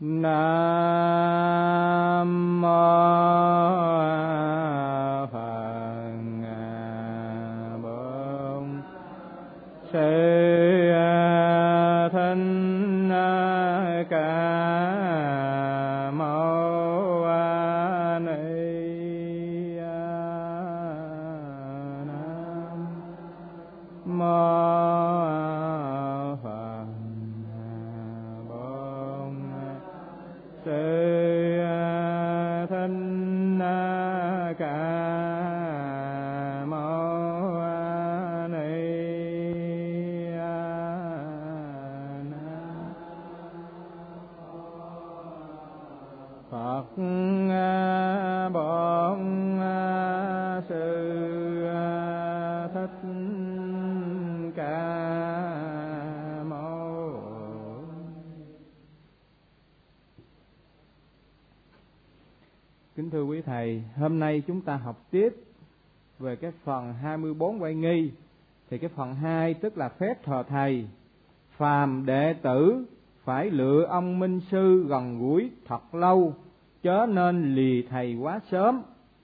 Nam mô Phật Bổn Sư Thích Ca Mâu Ni. Nam mô Phật Bổn Sư Thích Ca Mâu Ni. Phật Bổn Sư Thích Ca Mâu. Kính thưa quý thầy, hôm nay chúng ta học tiếp về cái phần 24 oai nghi. Thì cái phần 2 tức là phép thờ thầy. Phàm đệ tử phải lựa ông minh sư gần gũi thật lâu, chớ nên lì thầy quá sớm.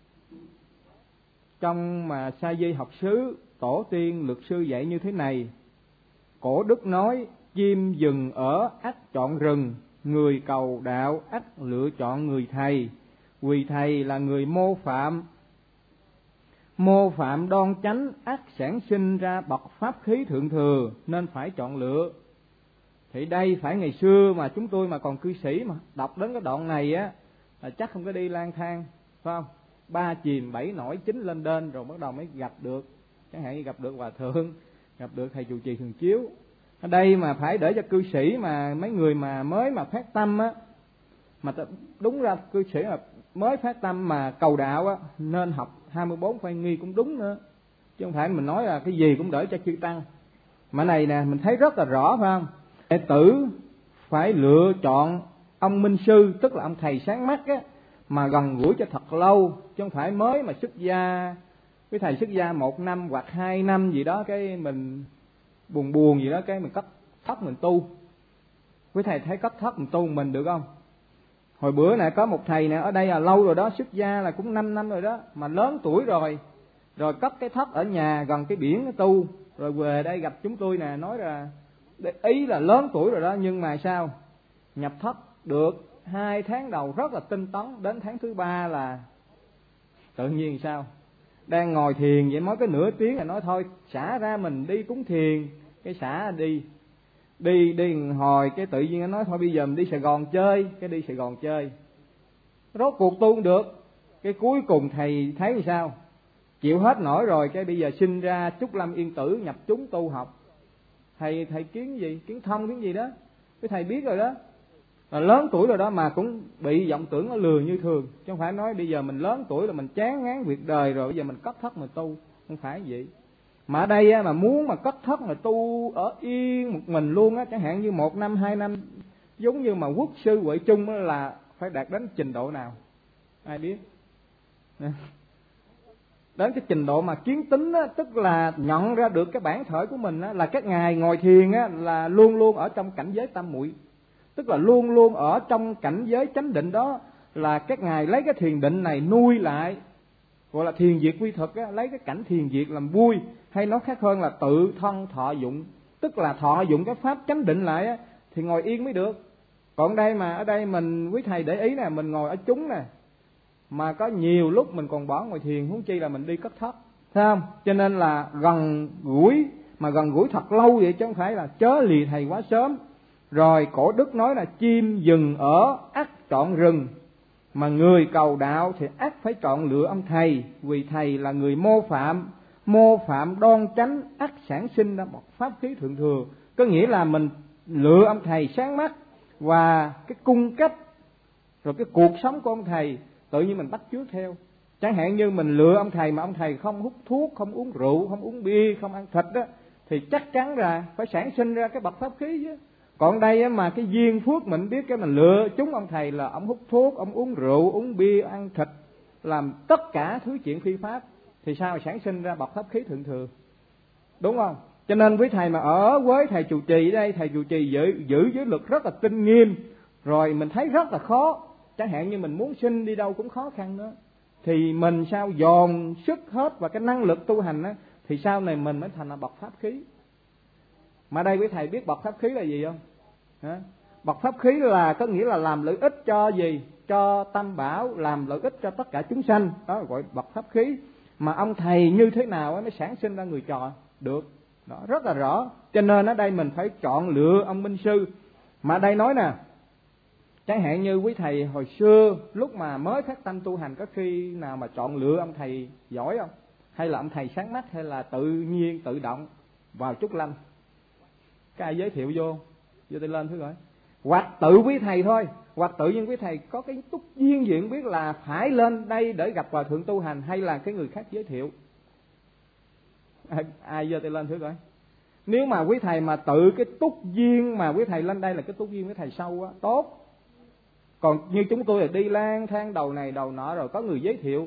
Trong mà Sa Di học xứ, tổ tiên luật sư dạy như thế này: cổ đức nói, chim dừng ở ắt chọn rừng, người cầu đạo ắt lựa chọn người thầy. Vì thầy là người mô phạm đoan chánh, ắt sản sinh ra bậc pháp khí thượng thừa, nên phải chọn lựa. Thì đây phải ngày xưa mà chúng tôi mà còn cư sĩ mà đọc đến cái đoạn này á là chắc không có đi lang thang, phải không? 3 chìm 7 nổi 9 lên đên rồi bắt đầu mới gặp được, chẳng hạn như gặp được hòa thượng, gặp được thầy trụ trì thường chiếu. Ở đây mà phải để cho cư sĩ mà mấy người mà mới mà phát tâm á, mà đúng ra cư sĩ mà mới phát tâm mà cầu đạo á, nên học 24 oai nghi cũng đúng nữa, chứ không phải mình nói là cái gì cũng đỡ cho chư tăng. Mà này nè mình thấy rất là rõ, phải không? Đệ tử phải lựa chọn ông minh sư, tức là ông thầy sáng mắt á, mà gần gũi cho thật lâu, chứ không phải mới mà xuất gia. Cái thầy xuất gia 1 năm hoặc 2 năm gì đó, cái mình buồn gì đó, cái mình cất thất mình tu. Quý thầy thấy cất thất mình tu mình được không? Hồi bữa nè có một thầy nè ở đây là lâu rồi đó, xuất gia là cũng 5 năm rồi đó, mà lớn tuổi rồi cất cái thất ở nhà gần cái biển tu, rồi về đây gặp chúng tôi nè, nói là ý là lớn tuổi rồi đó, nhưng mà sao nhập thất được 2 tháng đầu rất là tinh tấn, đến tháng thứ 3 là tự nhiên sao đang ngồi thiền vậy, mới có nửa tiếng là nói thôi xả ra mình đi cúng thiền. Cái xả đi hồi cái tự nhiên nó nói thôi bây giờ mình đi Sài Gòn chơi. Cái đi Sài Gòn chơi rốt cuộc tu không được. Cái cuối cùng thầy thấy thì sao, chịu hết nổi rồi, cái bây giờ sinh ra Trúc Lâm Yên Tử nhập chúng tu học. Thầy kiến gì, kiến thông kiến gì đó, cái thầy biết rồi đó, là lớn tuổi rồi đó mà cũng bị vọng tưởng nó lừa như thường, chứ không phải nói bây giờ mình lớn tuổi là mình chán ngán việc đời rồi bây giờ mình cất thất mà tu, không phải vậy. Mà ở đây á, mà muốn mà cất thất mà tu ở yên một mình luôn á, chẳng hạn như 1 năm 2 năm, giống như mà quốc sư Huệ Trung á, là phải đạt đến trình độ nào ai biết. Đến cái trình độ mà kiến tính á, tức là nhận ra được cái bản thể của mình á, là các ngài ngồi thiền á, là luôn luôn ở trong cảnh giới tam muội, tức là luôn luôn ở trong cảnh giới chánh định đó, là các ngài lấy cái thiền định này nuôi lại, gọi là thiền diệt quy thực á, lấy cái cảnh thiền diệt làm vui, hay nói khác hơn là tự thân thọ dụng, tức là thọ dụng cái pháp chánh định lại á, thì ngồi yên mới được. Còn đây mà ở đây mình quý thầy để ý nè, mình ngồi ở chúng nè, mà có nhiều lúc mình còn bỏ ngồi thiền, huống chi là mình đi cất thất, thấy không? Cho nên là gần gũi, mà gần gũi thật lâu vậy, chứ không phải là chớ lì thầy quá sớm. Rồi cổ đức nói là chim dừng ở ắt chọn rừng, mà người cầu đạo thì ắt phải chọn lựa ông thầy. Vì thầy là người mô phạm đoan chánh, ắt sản sinh ra một pháp khí thượng thừa. Có nghĩa là mình lựa ông thầy sáng mắt, và cái cung cách rồi cái cuộc sống của ông thầy tự nhiên mình bắt chước theo. Chẳng hạn như mình lựa ông thầy mà ông thầy không hút thuốc, không uống rượu, không uống bia, không ăn thịt đó, thì chắc chắn là phải sản sinh ra cái bậc pháp khí chứ. Còn đây mà cái duyên phước mình biết cái mình lựa chúng ông thầy là ông hút thuốc, ông uống rượu, uống bia, ăn thịt, làm tất cả thứ chuyện phi pháp, thì sao sản sinh ra bậc pháp khí thượng thừa, đúng không? Cho nên với thầy mà ở với thầy trụ trì ở đây, thầy trụ trì giữ giới luật rất là tinh nghiêm, rồi mình thấy rất là khó, chẳng hạn như mình muốn xin đi đâu cũng khó khăn nữa, thì mình sao dồn sức hết và cái năng lực tu hành á, thì sau này mình mới thành là bậc pháp khí. Mà đây quý thầy biết bậc pháp khí là gì không? Hả? Bậc pháp khí là có nghĩa là làm lợi ích cho gì? Cho tam bảo, làm lợi ích cho tất cả chúng sanh, đó gọi bậc pháp khí. Mà ông thầy như thế nào mới sản sinh ra người trò được, đó rất là rõ. Cho nên ở đây mình phải chọn lựa ông minh sư. Mà đây nói nè, chẳng hạn như quý thầy hồi xưa lúc mà mới phát tâm tu hành, có khi nào mà chọn lựa ông thầy giỏi không? Hay là ông thầy sáng mắt, hay là tự nhiên tự động vào Trúc Lâm, cái ai giới thiệu vô tay lên thứ gọi, hoặc tự quý thầy thôi, hoặc tự nhiên quý thầy có cái túc duyên diện biết là phải lên đây để gặp hòa thượng tu hành, hay là cái người khác giới thiệu? Ai giơ tay lên thử coi. Nếu mà quý thầy mà tự cái túc duyên mà quý thầy lên đây là cái túc duyên quý thầy sâu á, tốt. Còn như chúng tôi là đi lang thang đầu này đầu nọ rồi có người giới thiệu,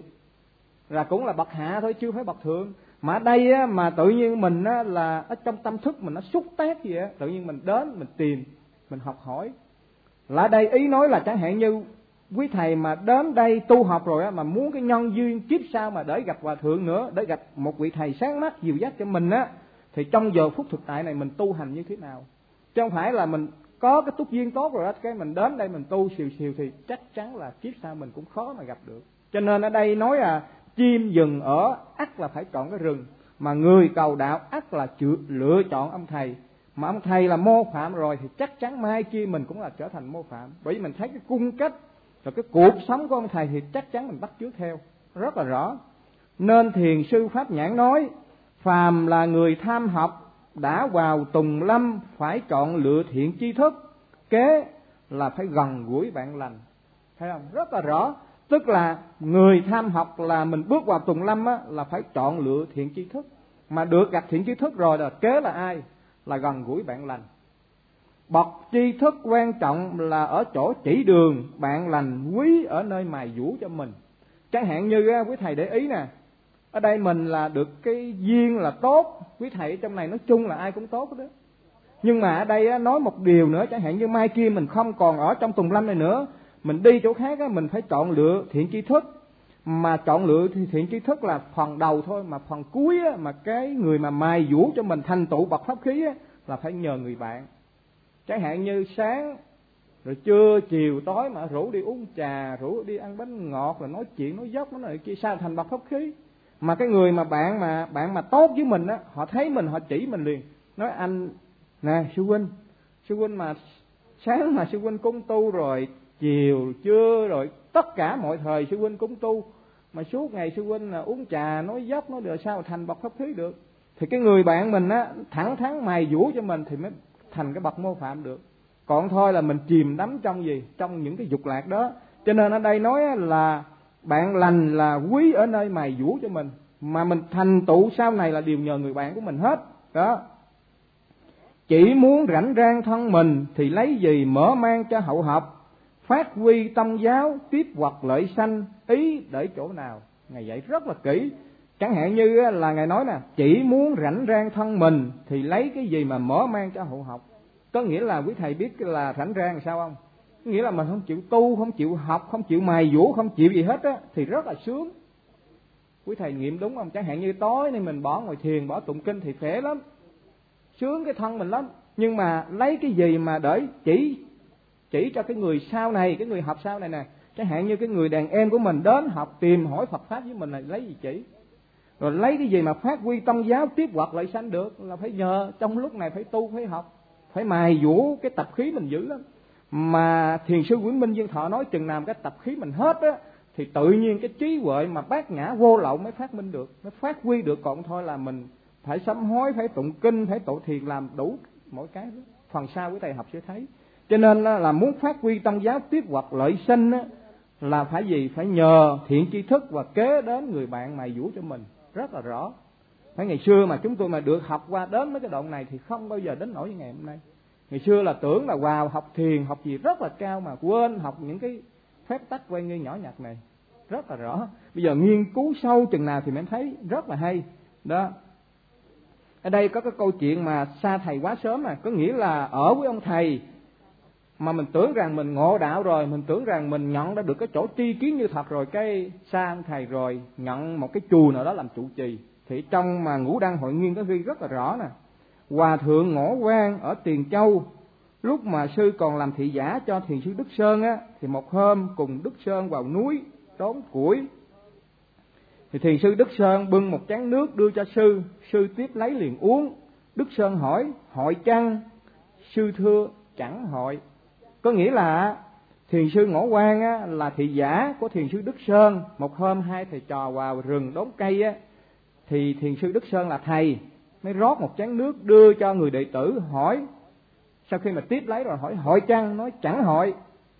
là cũng là bậc hạ thôi, chưa phải bậc thượng. Mà ở đây á, mà tự nhiên mình á, là ở trong tâm thức mình nó xúc tác gì á, tự nhiên mình đến mình tìm, mình học hỏi. Là đây ý nói là chẳng hạn như quý thầy mà đến đây tu học rồi á, mà muốn cái nhân duyên kiếp sau mà để gặp hòa thượng nữa, để gặp một vị thầy sáng mắt dìu dắt cho mình á, thì trong giờ phút thực tại này mình tu hành như thế nào? Chứ không phải là mình có cái túc duyên tốt rồi đó, cái mình đến đây mình tu xìu xìu thì chắc chắn là kiếp sau mình cũng khó mà gặp được. Cho nên ở đây nói là chim dừng ở ắt là phải chọn cái rừng, mà người cầu đạo ắt là lựa chọn ông thầy. Mà ông thầy là mô phạm rồi thì chắc chắn mai kia mình cũng là trở thành mô phạm. Bởi vì mình thấy cái cung cách rồi cái cuộc sống của ông thầy thì chắc chắn mình bắt chước theo rất là rõ. Nên Thiền sư Pháp Nhãn nói, phàm là người tham học đã vào tùng lâm phải chọn lựa thiện tri thức, kế là phải gần gũi bạn lành. Thấy không? Rất là rõ. Tức là người tham học là mình bước vào tùng lâm á, là phải chọn lựa thiện tri thức. Mà được gặp thiện tri thức rồi là kế là ai? Là gần gũi bạn lành. Bậc tri thức quan trọng là ở chỗ chỉ đường, bạn lành quý ở nơi mài dũa cho mình. Chẳng hạn như quý thầy để ý nè, ở đây mình là được cái duyên là tốt, quý thầy trong này nói chung là ai cũng tốt đó. Nhưng mà ở đây nói một điều nữa, chẳng hạn như mai kia mình không còn ở trong tùng lâm này nữa, mình đi chỗ khác mình phải chọn lựa thiện tri thức. Mà chọn lựa thì thiện tri thức là phần đầu thôi, mà phần cuối mà cái người mà mài dũa cho mình thành tựu bậc pháp khí là phải nhờ người bạn. Chẳng hạn như sáng rồi trưa chiều tối mà rủ đi uống trà, rủ đi ăn bánh ngọt, rồi nói chuyện nói dốc nó này kia, sao thành bậc pháp khí? Mà cái người mà bạn mà tốt với mình á, họ thấy mình họ chỉ mình liền, nói anh nè sư huynh mà sáng mà sư huynh cúng tu, rồi chiều trưa rồi tất cả mọi thời sư huynh cúng tu, mà suốt ngày sư huynh là uống trà nói dốc nó được, sao thành bậc pháp khí được? Thì cái người bạn mình á thẳng thắn mài dũa cho mình thì mới thành cái bậc mô phạm được. Còn thôi là mình chìm đắm trong gì? Trong những cái dục lạc đó. Cho nên ở đây nói là bạn lành là quý ở nơi mài dũa cho mình, mà mình thành tựu sau này là đều nhờ người bạn của mình hết đó. Chỉ muốn rảnh rang thân mình thì lấy gì mở mang cho hậu học, phát huy tâm giáo tiếp hoặc lợi sanh, ý để chỗ nào? Ngài dạy rất là kỹ. Chẳng hạn như là Ngài nói nè, chỉ muốn rảnh rang thân mình thì lấy cái gì mà mở mang cho hậu học? Có nghĩa là quý thầy biết là rảnh rang sao không? Nghĩa là mình không chịu tu, không chịu học, không chịu mài dũa, không chịu gì hết á, thì rất là sướng. Quý thầy nghiệm đúng không? Chẳng hạn như tối nay mình bỏ ngồi thiền, bỏ tụng kinh thì khỏe lắm, sướng cái thân mình lắm. Nhưng mà lấy cái gì mà để chỉ cho cái người sau này, cái người học sau này nè. Chẳng hạn như cái người đàn em của mình đến học tìm hỏi Phật Pháp với mình này, lấy gì chỉ? Rồi lấy cái gì mà phát huy tâm giáo tiếp hoặc lợi sanh được? Là phải nhờ trong lúc này phải tu, phải học, phải mài dũa cái tập khí mình dữ lắm. Mà Thiền sư Nguyễn Minh Dương Thọ nói chừng nào cái tập khí mình hết á, thì tự nhiên cái trí huệ mà bát nhã vô lậu mới phát minh được, mới phát huy được. Còn thôi là mình phải sám hối, phải tụng kinh, phải tụng thiền, làm đủ mỗi cái đó. Phần sau quý thầy học sẽ thấy. Cho nên là muốn phát huy tâm giáo tiếp hoặc lợi sinh á, là phải gì? Phải nhờ thiện tri thức và kế đến người bạn mài dũa cho mình rất là rõ. Phải ngày xưa mà chúng tôi mà được học qua đến mấy cái đoạn này thì không bao giờ đến nỗi như ngày hôm nay. Ngày xưa là tưởng là vào học thiền, học gì rất là cao mà quên học những cái phép tắc quay như nhỏ nhặt này rất là rõ. Bây giờ nghiên cứu sâu chừng nào thì mới thấy rất là hay đó. Ở đây có cái câu chuyện mà xa thầy quá sớm, có nghĩa là ở với ông thầy mà mình tưởng rằng mình ngộ đạo rồi, mình tưởng rằng mình nhận đã được cái chỗ tri kiến như thật rồi, cái xa ông thầy rồi nhận một cái chùa nào đó làm trụ trì. Thì trong mà Ngũ Đăng Hội Nguyên có ghi rất là rõ nè. Hòa thượng Ngõ Quang ở Tiền Châu, lúc mà sư còn làm thị giả cho thiền sư Đức Sơn á, thì một hôm cùng Đức Sơn vào núi đốn củi. Thì thiền sư Đức Sơn bưng một chén nước đưa cho sư, sư tiếp lấy liền uống. Đức Sơn hỏi, hội chăng? Sư thưa, chẳng hội. Có nghĩa là thiền sư Ngõ Quang á, là thị giả của thiền sư Đức Sơn. Một hôm hai thầy trò vào rừng đốn cây á, thì thiền sư Đức Sơn là thầy, mới rót một chén nước đưa cho người đệ tử hỏi. Sau khi mà tiếp lấy rồi hỏi hội chăng, nói chẳng hội.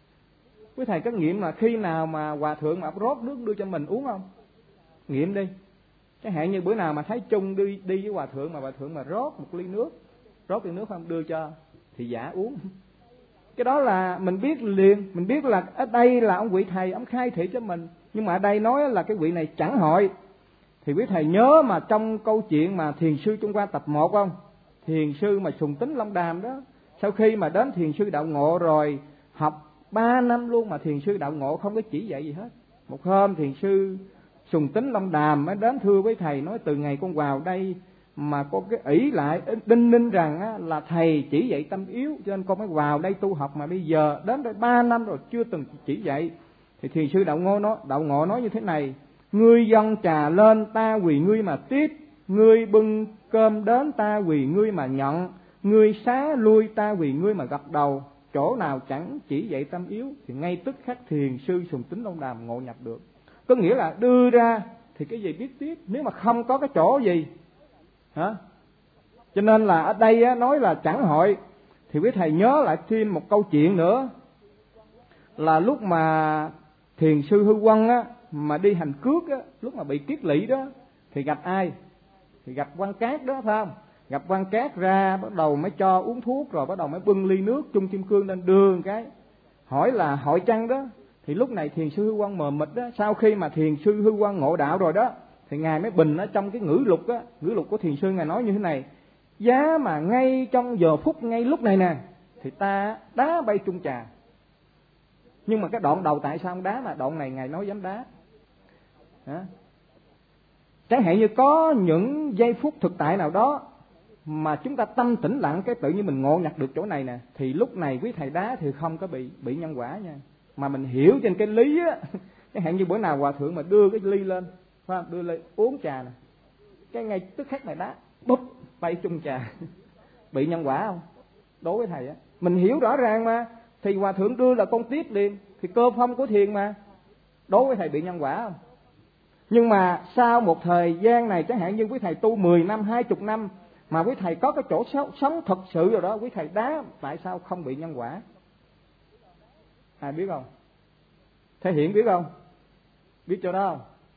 Quý thầy có nghiệm là khi nào mà hòa thượng mà rót nước đưa cho mình uống không? Nghiệm đi. Chẳng hạn như bữa nào mà thấy chung đi với hòa thượng mà rót một ly nước, rót ly nước không đưa cho thị giả uống. Cái đó là mình biết liền, mình biết là ở đây là ông vị thầy, ông khai thị cho mình. Nhưng mà ở đây nói là cái vị này chẳng hội. Thì quý thầy nhớ mà trong câu chuyện mà thiền sư Trung Hoa tập 1 không? Thiền sư mà Sùng Tính Long Đàm đó, sau khi mà đến thiền sư Đạo Ngộ rồi, học 3 năm luôn mà thiền sư Đạo Ngộ không có chỉ dạy gì hết. Một hôm thiền sư Sùng Tính Long Đàm mới đến thưa với thầy, nói từ ngày con vào đây mà con cái ỷ lại đinh ninh rằng á, là thầy chỉ dạy tâm yếu, cho nên con mới vào đây tu học, mà bây giờ đến đây 3 năm rồi chưa từng chỉ dạy. Thì thiền sư Đạo Ngộ nói như thế này: ngươi dâng trà lên ta quỳ ngươi mà tiếp, ngươi bưng cơm đến ta quỳ ngươi mà nhận, ngươi xá lui ta quỳ ngươi mà gật đầu. Chỗ nào chẳng chỉ dạy tâm yếu thì ngay tức khắc thiền sư Sùng Tính Long Đàm ngộ nhập được. Có nghĩa là đưa ra thì cái gì biết tiếp, nếu mà không có cái chỗ gì hả? Cho nên là ở đây á, nói là chẳng hội. Thì quý thầy nhớ lại thêm một câu chuyện nữa, là lúc mà thiền sư Hư Quân á, mà đi hành cước á, lúc mà bị kiết lỵ đó thì gặp ai? Thì gặp Quan Cát đó, phải không? Gặp Quan Cát ra bắt đầu mới cho uống thuốc, rồi bắt đầu mới bưng ly nước chung kim cương lên đường cái hỏi là hội chăng đó. Thì lúc này thiền sư Hư Quân mờ mịt đó. Sau khi mà thiền sư Hư Quân ngộ đạo rồi đó, thì ngài mới bình ở trong cái ngữ lục á, ngữ lục của thiền sư ngài nói như thế này: giá mà ngay trong giờ phút ngay lúc này nè thì ta đá bay chung trà. Nhưng mà cái đoạn đầu tại sao không đá, mà đoạn này ngài nói dám đá? Hả? Chẳng hạn như có những giây phút thực tại nào đó mà chúng ta tâm tĩnh lặng, cái tự nhiên mình ngộ nhập được chỗ này nè, thì lúc này quý thầy đá thì không có bị nhân quả nha, mà mình hiểu trên cái lý á. Chẳng hạn như bữa nào hòa thượng mà đưa cái ly lên, phải không? Đưa ly uống trà nè, cái ngay tức khắc này đá búp bay chung trà. Bị nhân quả không? Đối với thầy á, mình hiểu rõ ràng mà, thì hòa thượng đưa là con tiếp liền, thì cơ phong của thiền mà. Đối với thầy bị nhân quả không? Nhưng mà sau một thời gian này, chẳng hạn như quý thầy tu 10 năm, 20 năm, mà quý thầy có cái chỗ sống thật sự rồi đó, quý thầy đá, tại sao không bị nhân quả? Ai biết không? Thể hiện biết không? Biết chỗ đó không?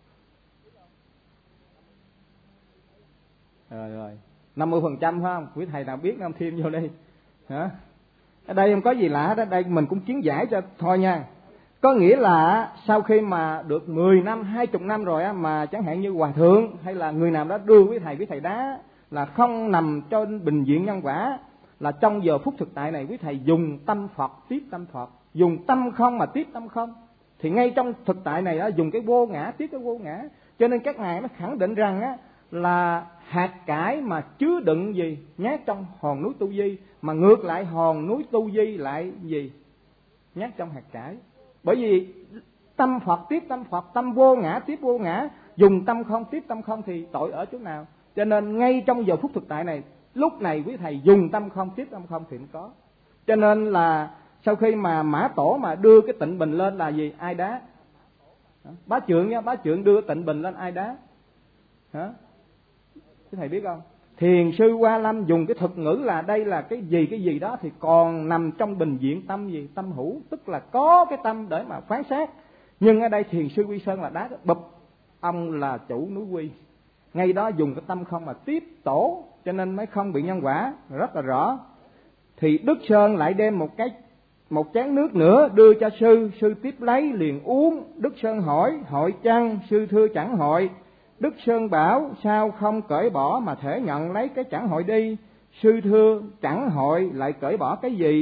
Rồi 50% phải không? Quý thầy nào biết không thêm vô đây. Hả? Ở đây không có gì lạ đó, đây mình cũng kiến giải cho thôi nha. Có nghĩa là sau khi mà được 10 năm, 20 năm rồi á, mà chẳng hạn như hòa thượng hay là người nào đó đưa quý thầy đá, là không nằm trên bình diện nhân quả, là trong giờ phút thực tại này quý thầy dùng tâm Phật tiếp tâm Phật, dùng tâm không mà tiếp tâm không, thì ngay trong thực tại này đó, dùng cái vô ngã tiếp cái vô ngã. Cho nên các ngài mới khẳng định rằng á, là hạt cải mà chứa đựng gì nhát trong hòn núi Tu Di, mà ngược lại hòn núi Tu Di lại gì nhát trong hạt cải. Bởi vì tâm Phật tiếp tâm Phật, tâm vô ngã tiếp vô ngã, dùng tâm không tiếp tâm không thì tội ở chỗ nào? Cho nên ngay trong giờ phút thực tại này, lúc này quý thầy dùng tâm không tiếp tâm không thì nó có. Cho nên là sau khi mà Mã Tổ mà đưa cái Tịnh Bình lên là gì? Ai đá? Bá Trượng nhá, Bá Trượng đưa Tịnh Bình lên ai đá? Hả? Quý thầy biết không? Thiền sư Hoa Lâm dùng cái thuật ngữ là đây là cái gì đó thì còn nằm trong bình diện tâm gì? Tâm hữu, tức là có cái tâm để mà phán xét. Nhưng ở đây thiền sư Quy Sơn là đá bụp, ông là chủ núi Quy. Ngay đó dùng cái tâm không mà tiếp tổ, cho nên mới không bị nhân quả, rất là rõ. Thì Đức Sơn lại đem một chén nước nữa đưa cho sư, sư tiếp lấy liền uống. Đức Sơn hỏi, hội chăng? Sư thưa chẳng hội. Đức Sơn bảo, sao không cởi bỏ mà thể nhận lấy cái chẳng hội đi? Sư thưa chẳng hội lại cởi bỏ cái gì?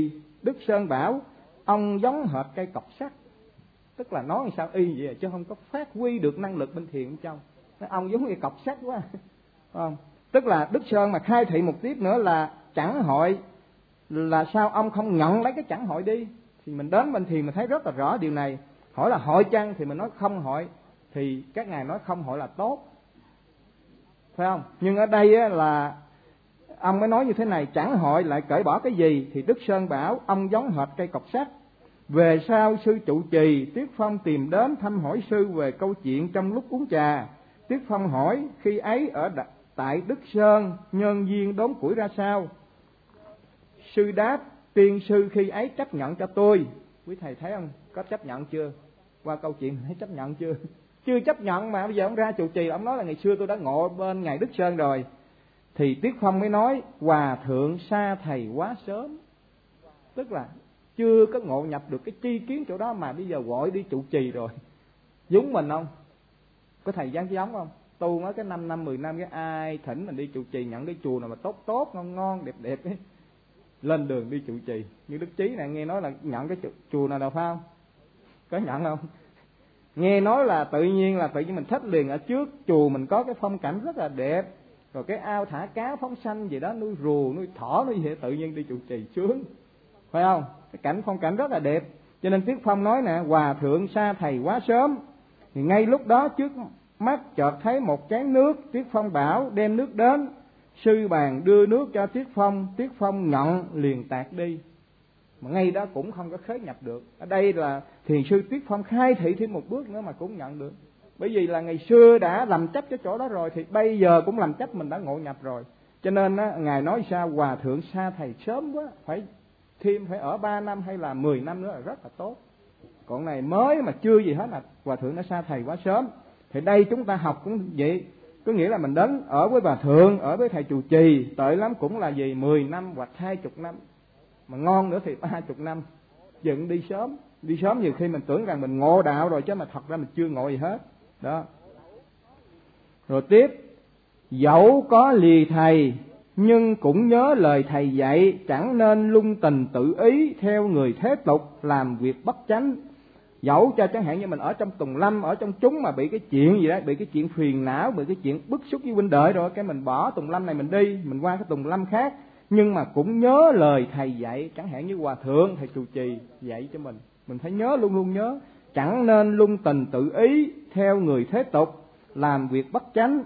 Đức Sơn bảo ông giống hệt cây cọc sắt. Tức là nói sao y vậy chứ không có phát huy được năng lực bên thiền bên trong. Ông giống cây cọc sắt quá. Không? Tức là Đức Sơn mà khai thị một tiếp nữa là chẳng hội, là sao ông không nhận lấy cái chẳng hội đi. Thì mình đến bên thiền mình thấy rất là rõ điều này. Hỏi là hội chăng thì mình nói không hội, thì các ngài nói không hội là tốt, phải không? Nhưng ở đây á, là ông mới nói như thế này, chẳng hội lại cởi bỏ cái gì? Thì Đức Sơn bảo ông giống hệt cây cọc sắt. Về sau sư trụ trì Tiết Phong tìm đến thăm hỏi sư về câu chuyện trong lúc uống trà. Tiết Phong hỏi khi ấy ở tại Đức Sơn nhân duyên đốn củi ra sao? Sư đáp tiên sư khi ấy chấp nhận cho tôi. Quý thầy thấy không? Có chấp nhận chưa? Qua câu chuyện thấy chấp nhận chưa? Chưa chấp nhận mà bây giờ ông ra trụ trì, ông nói là ngày xưa tôi đã ngộ bên ngài Đức Sơn rồi. Thì Tiết Phong mới nói hòa thượng xa thầy quá sớm. Tức là chưa có ngộ nhập được cái tri kiến chỗ đó mà bây giờ gọi đi trụ trì rồi. Giống mình không? Có thầy dám giống không? Tu mới cái 5 năm 10 năm cái ai thỉnh mình đi trụ trì, nhận cái chùa nào mà tốt tốt ngon ngon đẹp đẹp ấy, lên đường đi trụ trì. Như Đức Chí này nghe nói là nhận cái chùa nào phải không? Có nhận không? Nghe nói là tự nhiên mình thích liền. Ở trước chùa mình có cái phong cảnh rất là đẹp, rồi cái ao thả cá phóng sanh gì đó, nuôi rùa nuôi thỏ nuôi gì, tự nhiên đi trụ trì sướng, phải không? Cái phong cảnh rất là đẹp. Cho nên Tiết Phong nói nè, hòa thượng xa thầy quá sớm. Thì ngay lúc đó trước mắt chợt thấy một chén nước. Tiết Phong bảo đem nước đến. Sư bàn đưa nước cho Tiết Phong. Tiết Phong nhận liền tạt đi. Mà ngay đó cũng không có khế nhập được. Ở đây là thiền sư Tiết Phong khai thị thêm một bước nữa mà cũng nhận được. Bởi vì là ngày xưa đã làm chấp cái chỗ đó rồi, thì bây giờ cũng làm chấp mình đã ngộ nhập rồi. Cho nên á, ngài nói sao hòa thượng xa thầy sớm quá, phải ở 3 năm hay là 10 năm nữa là rất là tốt. Còn này mới mà chưa gì hết là hòa thượng đã xa thầy quá sớm. Thì đây chúng ta học cũng vậy. Có nghĩa là mình đến ở với hòa thượng, ở với thầy trụ trì, tệ lắm cũng là gì 10 năm hoặc 20 năm. Mà ngon nữa thì 30 năm. Dựng đi sớm. Đi sớm nhiều khi mình tưởng rằng mình ngộ đạo rồi, chứ mà thật ra mình chưa ngộ gì hết. Đó. Rồi tiếp, dẫu có lìa thầy nhưng cũng nhớ lời thầy dạy, chẳng nên lung tình tự ý theo người thế tục làm việc bất chánh. Dẫu cho chẳng hạn như mình ở trong tùng lâm, ở trong chúng mà bị cái chuyện gì đó, bị cái chuyện phiền não, bị cái chuyện bức xúc với huynh đệ rồi, cái mình bỏ tùng lâm này mình đi, mình qua cái tùng lâm khác, nhưng mà cũng nhớ lời thầy dạy, chẳng hạn như hòa thượng, thầy trụ trì dạy cho mình phải nhớ, luôn luôn nhớ, chẳng nên lung tình tự ý theo người thế tục làm việc bất chánh.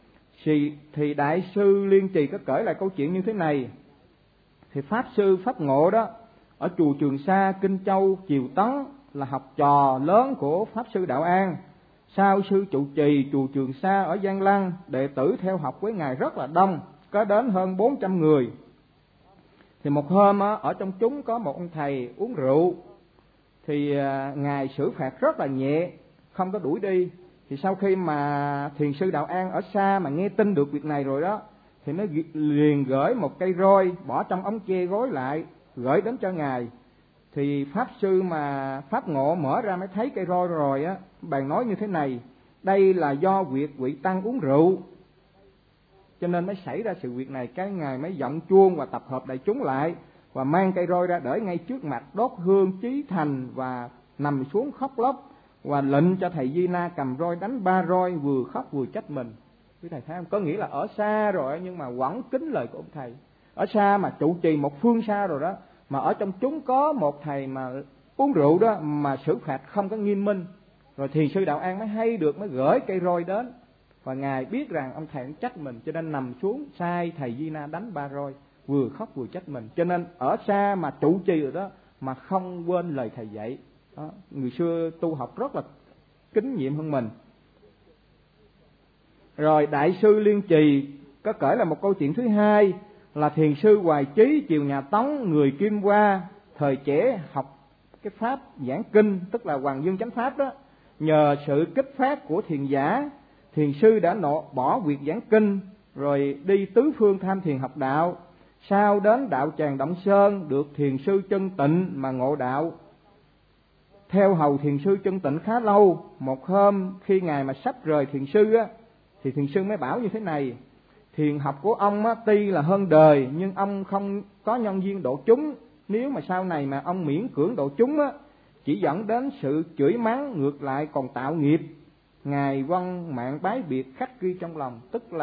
Thì đại sư Liên Trì có kể lại câu chuyện như thế này. Thì pháp sư Pháp Ngộ đó ở chùa Trường Sa, Kinh Châu, Chiều Tấn là học trò lớn của pháp sư Đạo An. Sau sư trụ trì chùa Trường Sa ở Giang Lăng, đệ tử theo học với ngài rất là đông, có đến hơn 400 người. Thì một hôm ở trong chúng có một ông thầy uống rượu, thì ngài xử phạt rất là nhẹ, không có đuổi đi. Thì sau khi mà thiền sư Đạo An ở xa mà nghe tin được việc này rồi đó, thì nó liền gửi một cây roi bỏ trong ống tre gói lại, gửi đến cho ngài. Thì pháp sư mà Pháp Ngộ mở ra mới thấy cây roi rồi á, bèn nói như thế này: đây là do việc vị tăng uống rượu cho nên mới xảy ra sự việc này. Cái ngài mới giọng chuông và tập hợp đại chúng lại, và mang cây roi ra để ngay trước mặt, đốt hương chí thành và nằm xuống khóc lóc, và lệnh cho thầy Di Na cầm roi đánh 3 roi, vừa khóc vừa trách mình. Quý thầy thấy không? Có nghĩa là ở xa rồi nhưng mà vẫn kính lời của ông thầy. Ở xa mà trụ trì một phương xa rồi đó, mà ở trong chúng có một thầy mà uống rượu đó mà xử phạt không có nghiêm minh, rồi thiền sư Đạo An mới hay được, mới gửi cây roi đến. Và ngài biết rằng ông thầy trách mình, cho nên nằm xuống sai thầy Di Na đánh 3 roi, vừa khóc vừa trách mình. Cho nên ở xa mà trụ trì rồi đó mà không quên lời thầy dạy đó. Người xưa tu học rất là kính nhiệm hơn mình. Rồi đại sư Liên Trì có kể là một câu chuyện thứ hai, là thiền sư Hoài Chí triều nhà Tống, người Kim Hoa, thời trẻ học cái pháp giảng kinh, tức là Hoàng Dương Chánh Pháp đó. Nhờ sự kích phát của thiền giả, thiền sư đã bỏ việc giảng kinh, rồi đi tứ phương tham thiền học đạo. Sau đến đạo tràng Động Sơn, được thiền sư Chân Tịnh mà ngộ đạo. Theo hầu thiền sư Chân Tịnh khá lâu. Một hôm khi ngài mà sắp rời thiền sư á, thì thiền sư mới bảo như thế này: thiền học của ông á, tuy là hơn đời, nhưng ông không có nhân duyên độ chúng, Nếu mà sau này mà ông miễn cưỡng độ chúng á, chỉ dẫn đến sự chửi mắng, ngược lại còn tạo nghiệp. Ngài vâng mạng bái biệt khắc ghi trong lòng. Tức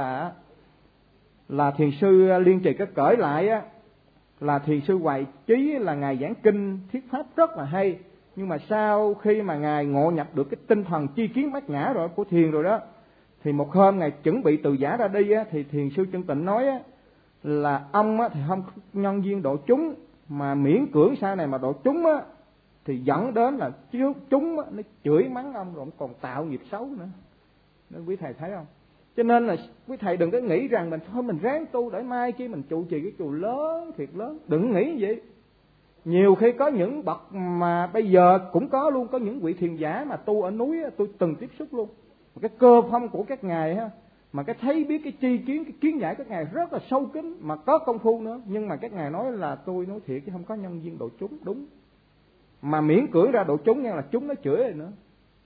là thiền sư Liên Trì Các Cởi lại á, là thiền sư Hoài Chí, là ngài giảng kinh thuyết pháp rất là hay. Nhưng mà sau khi mà ngài ngộ nhập được cái tinh thần chi kiến bát nhã rồi của thiền rồi đó, thì một hôm ngài chuẩn bị từ giả ra đi á, thì thiền sư Chân Tịnh nói á, là ông á, thì không nhân duyên độ chúng, mà miễn cưỡng sau này mà độ chúng á, thì dẫn đến là chúng á, nó chửi mắng ông rồi còn tạo nghiệp xấu nữa. Nên quý thầy thấy không? Cho nên là quý thầy đừng có nghĩ rằng mình thôi mình ráng tu để mai kia mình trụ trì cái chùa lớn thiệt lớn, đừng nghĩ vậy. Nhiều khi có những bậc mà bây giờ cũng có luôn, có những vị thiền giả mà tu ở núi á, tôi từng tiếp xúc luôn. Cái cơ phong của các ngài á, mà cái thấy biết cái tri kiến, cái kiến giải các ngài rất là sâu kín, mà có công phu nữa. Nhưng mà các ngài nói là tôi nói thiệt chứ không có nhân duyên độ chúng, đúng. Mà miễn cưỡng ra độ chúng nhưng là chúng nó chửi rồi nữa.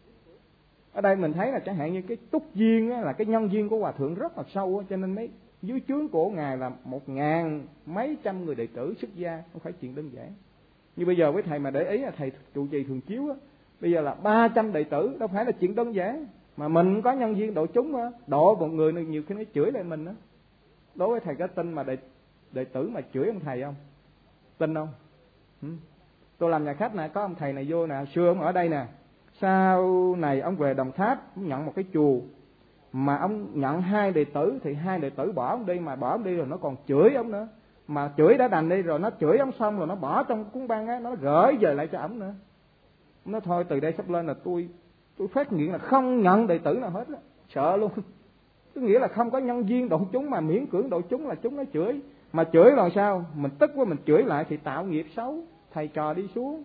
Ở đây mình thấy là chẳng hạn như cái túc duyên á, là cái nhân duyên của hòa thượng rất là sâu á, cho nên mấy dưới trướng của ngài là 1.000 mấy trăm người đệ tử xuất gia, không phải chuyện đơn giản. Như bây giờ với thầy mà để ý là thầy trụ trì Thường Chiếu á, bây giờ là 300 đệ tử, đâu phải là chuyện đơn giản. Mà mình có nhân duyên độ chúng á, độ một người nhiều khi nó chửi lại mình á. Đối với thầy có tin mà đệ tử mà chửi ông thầy không? Tin không? Tôi làm nhà khách nè, có ông thầy này vô nè, xưa ông ở đây nè, sau này ông về Đồng Tháp, ông nhận một cái chùa, mà ông nhận 2 đệ tử, thì 2 đệ tử bỏ ông đi, mà bỏ ông đi rồi nó còn chửi ông nữa. Mà chửi đã đành đi rồi, nó chửi ông xong rồi nó bỏ trong cuốn băng á, nó gửi về lại cho ổng nữa. Nó thôi từ đây sắp lên là tôi phát nguyện là không nhận đệ tử nào hết á, sợ luôn. Tức nghĩa là không có nhân duyên độ chúng, mà miễn cưỡng độ chúng là chúng nó chửi. Mà chửi rồi sao? Mình tức quá mình chửi lại thì tạo nghiệp xấu, thầy trò đi xuống.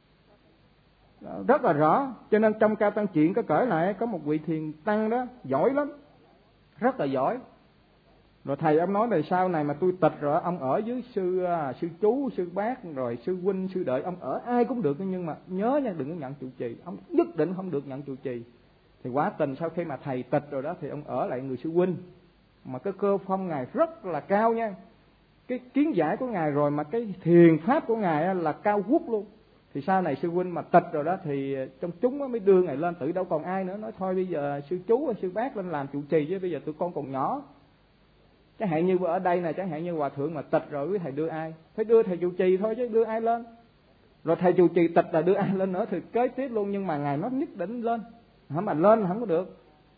Rất là rõ. Cho nên trong Cao Tăng Chuyện có kể lại, có một vị thiền tăng đó giỏi lắm, rất là giỏi. Rồi thầy ông nói là sau này mà tôi tịch rồi, ông ở dưới sư chú, sư bác, rồi sư huynh, sư đệ, ông ở ai cũng được, nhưng mà nhớ nha, đừng có nhận trụ trì. Ông nhất định không được nhận trụ trì. Thì quả tình sau khi mà thầy tịch rồi đó, thì ông ở lại người sư huynh. Mà cái cơ phong ngài rất là cao nha. Cái kiến giải của ngài rồi mà cái thiền pháp của ngài là cao quốc luôn. Thì sau này sư huynh mà tịch rồi đó, thì trong chúng mới đưa ngài lên, tự đâu còn ai nữa. Nói thôi bây giờ sư chú sư bác lên làm trụ trì, chứ bây giờ tụi con còn nhỏ. Chẳng hạn như ở đây này, chẳng hạn như hòa thượng mà tịch rồi quý thầy đưa ai? Phải đưa thầy trụ trì thôi chứ đưa ai lên. Rồi thầy trụ trì tịch là đưa ai lên nữa thì kế tiếp luôn. Nhưng mà ngài nói nhất định lên, không mà lên không có được.